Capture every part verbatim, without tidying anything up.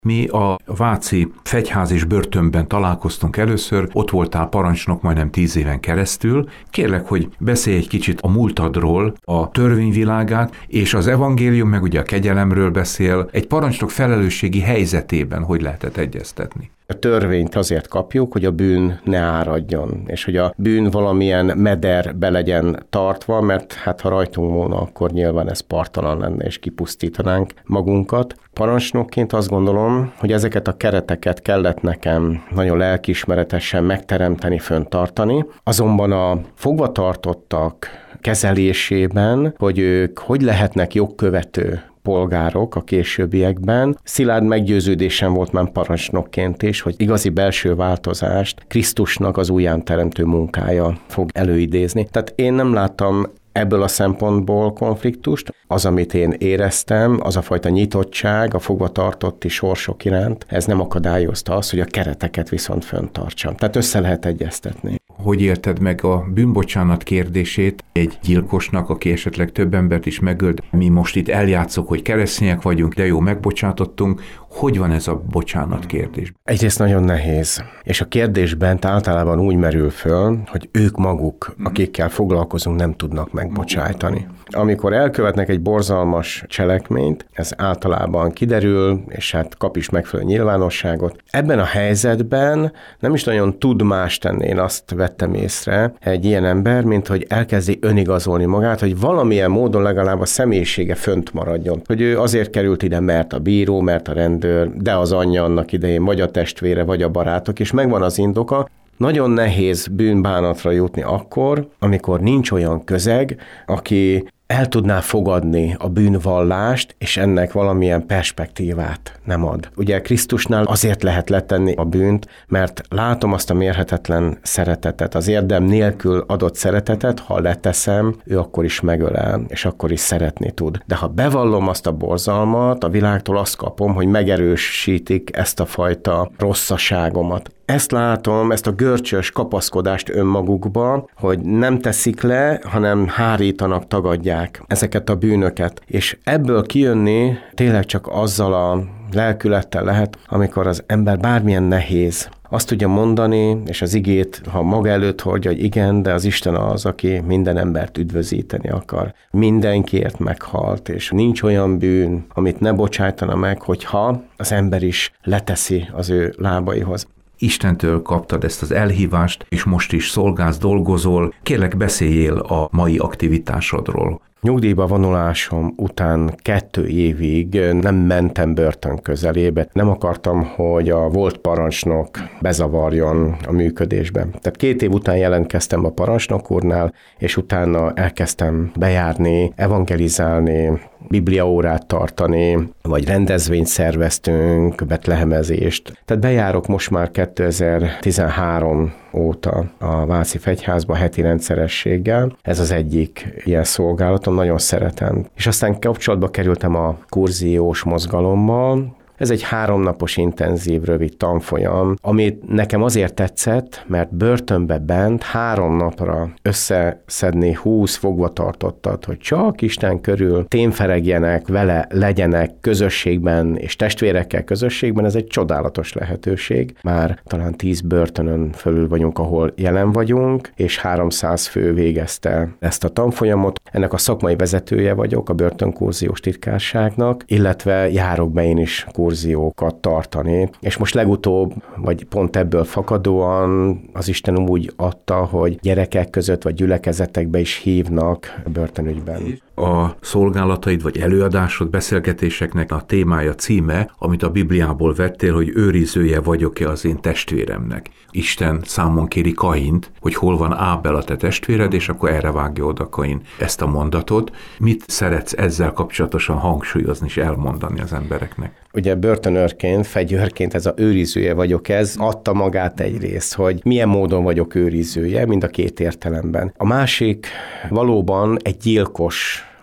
Mi a váci fegyház és börtönben találkoztunk először, ott voltál parancsnok majdnem tíz éven keresztül. Kérlek, hogy beszélj egy kicsit a múltadról, a törvényvilágát, és az evangélium meg ugye a kegyelemről beszél. Egy parancsnok felelősségi helyzetében hogy lehetett egyeztetni? A törvényt azért kapjuk, hogy a bűn ne áradjon, és hogy a bűn valamilyen mederbe legyen tartva, mert hát ha rajtunk volna, akkor nyilván ez parttalan lenne, és kipusztítanánk magunkat. Parancsnokként azt gondolom, hogy ezeket a kereteket kellett nekem nagyon lelkiismeretesen megteremteni, föntartani, azonban a fogvatartottak kezelésében, hogy ők hogy lehetnek jogkövető polgárok a későbbiekben. Szilárd meggyőződésem volt már parancsnokként is, hogy igazi belső változást Krisztusnak az újjáteremtő munkája fog előidézni. Tehát én nem láttam ebből a szempontból konfliktust. Az, amit én éreztem, az a fajta nyitottság a fogvatartotti sorsok iránt, ez nem akadályozta azt, hogy a kereteket viszont fenntartsam. Tehát össze lehet egyeztetni. Hogy érted meg a bűnbocsánat kérdését egy gyilkosnak, aki esetleg több embert is megölt? Mi most itt eljátszok, hogy keresztények vagyunk, de jó, megbocsátottunk. Hogy van ez a bocsánat kérdés? Egyrészt nagyon nehéz. És a kérdésben általában úgy merül föl, hogy ők maguk, akikkel foglalkozunk, nem tudnak megbocsájtani. Amikor elkövetnek egy borzalmas cselekményt, ez általában kiderül, és hát kap is megfelelő nyilvánosságot. Ebben a helyzetben nem is nagyon tud más tenni, én azt vettem észre egy ilyen ember, mint hogy elkezdi önigazolni magát, hogy valamilyen módon legalább a személyisége fönt maradjon. Hogy ő azért került ide, mert a bíró, mert a rendőr, de az anyja annak idején, vagy a testvére, vagy a barátok, és megvan az indoka. Nagyon nehéz bűnbánatra jutni akkor, amikor nincs olyan közeg, aki el tudná fogadni a bűnvallást, és ennek valamilyen perspektívát nem ad. Ugye Krisztusnál azért lehet letenni a bűnt, mert látom azt a mérhetetlen szeretetet, az érdem nélkül adott szeretetet, ha leteszem, ő akkor is megölel, és akkor is szeretni tud. De ha bevallom azt a borzalmat, a világtól azt kapom, hogy megerősítik ezt a fajta rosszaságomat. Ezt látom, ezt a görcsös kapaszkodást önmagukba, hogy nem teszik le, hanem hárítanak, tagadják ezeket a bűnöket. És ebből kijönni tényleg csak azzal a lelkülettel lehet, amikor az ember bármilyen nehéz, azt tudja mondani, és az igét, ha maga előtt hordja, hogy igen, de az Isten az, aki minden embert üdvözíteni akar. Mindenkiért meghalt, és nincs olyan bűn, amit ne bocsájtana meg, hogyha az ember is leteszi az ő lábaihoz. Istentől kaptad ezt az elhívást, és most is szolgálsz, dolgozol. Kérlek, beszéljél a mai aktivitásodról. Nyugdíjba vonulásom után kettő évig nem mentem börtön közelébe. Nem akartam, hogy a volt parancsnok bezavarjon a működésbe. Tehát két év után jelentkeztem a parancsnok úrnál, és utána elkezdtem bejárni, evangelizálni, bibliaórát tartani, vagy rendezvényt szerveztünk, betlehemezést. Tehát bejárok most már kétezer-tizenhárom óta a Váci Fegyházba heti rendszerességgel. Ez az egyik ilyen szolgálatom, nagyon szeretem. És aztán kapcsolatba kerültem a kurziós mozgalommal. Ez egy háromnapos intenzív, rövid tanfolyam, amit nekem azért tetszett, mert börtönbe bent három napra összeszedni húsz fogvatartottat, hogy csak Isten körül témferegjenek, vele legyenek közösségben, és testvérekkel közösségben, ez egy csodálatos lehetőség. Már talán tíz börtönön fölül vagyunk, ahol jelen vagyunk, és háromszáz fő végezte ezt a tanfolyamot. Ennek a szakmai vezetője vagyok a börtönkurziós titkárságnak, illetve járok be én is kurziókat tartani, és most legutóbb, vagy pont ebből fakadóan az Isten úgy adta, hogy gyerekek között, vagy gyülekezetekbe is hívnak börtönügyben. A szolgálataid, vagy előadásod, beszélgetéseknek a témája, címe, amit a Bibliából vettél, hogy őrizője vagyok-e az én testvéremnek. Isten számon kéri Kaint, hogy hol van Ábel a te testvéred, és akkor erre vágja oda Kain ezt a mondatot. Mit szeretsz ezzel kapcsolatosan hangsúlyozni és elmondani az embereknek? Ugye börtönőrként, fegyőrként ez a őrizője vagyok, ez adta magát egyrészt, hogy milyen módon vagyok őrizője, mind a két értelemben. A másik valóban egy gyilkos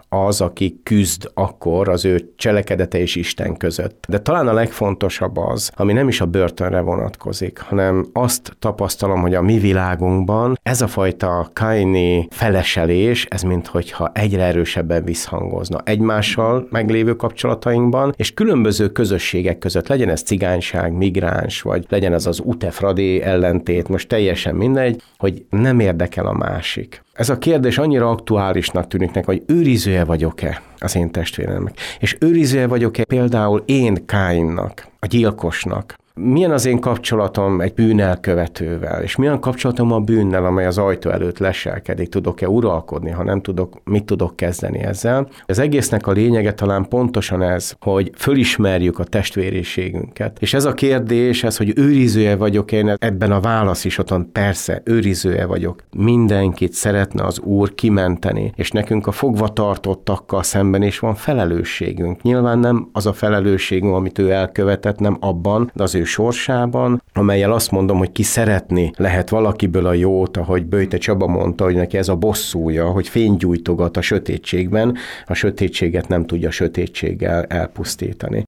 az, aki küzd akkor az ő cselekedete és Isten között. De talán a legfontosabb az, ami nem is a börtönre vonatkozik, hanem azt tapasztalom, hogy a mi világunkban ez a fajta kaini feleselés, ez minthogyha egyre erősebben visszhangozna egymással meglévő kapcsolatainkban, és különböző közösségek között, legyen ez cigányság, migráns, vagy legyen ez az utefradé ellentét, most teljesen mindegy, hogy nem érdekel a másik. Ez a kérdés annyira aktuálisnak tűnik nekem, hogy őrizője vagyok-e az én testvéremnek, és őrizője vagyok-e például én Káinnak, a gyilkosnak. Milyen az én kapcsolatom egy bűnelkövetővel, és milyen kapcsolatom a bűnnel, amely az ajtó előtt leselkedik, tudok-e uralkodni, ha nem tudok, mit tudok kezdeni ezzel. Az egésznek a lényege talán pontosan ez, hogy fölismerjük a testvériségünket. És ez a kérdés, ez, hogy őrizője vagyok én, ebben a válasz is ott van, persze, őrizője vagyok. Mindenkit szeretne az Úr kimenteni, és nekünk a fogva tartottakkal szemben is van felelősségünk. Nyilván nem az a felelősségünk, amit ő elkövetett, nem abban, de az ő sorsában, amellyel azt mondom, hogy ki szeretni lehet valakiből a jót, ahogy Böjte Csaba mondta, hogy neki ez a bosszúja, hogy fénygyújtogat a sötétségben, a sötétséget nem tudja sötétséggel elpusztítani.